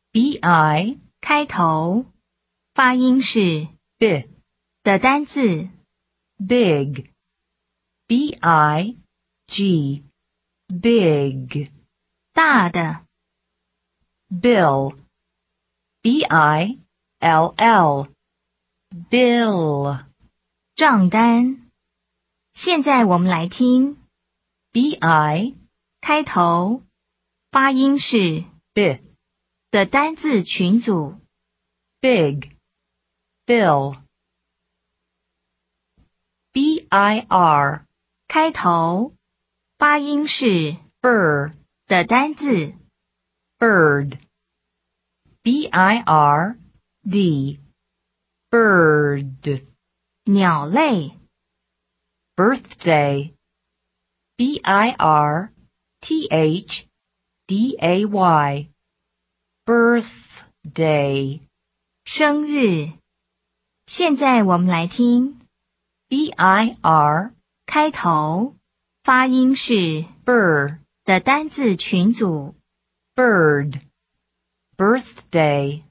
bi 开头，发音是 b 的单字 big big big 大的 bill bill bill 账单。现在我们来听 bi 开头，发音是 b 的单字群组 big bill bir 开头，发音是 bird 的单字 bird bird bird 鸟类 birthday birthday birthday 生日。现在我们来听 bir 开头，发音是 bird 的单字群组 bird birthday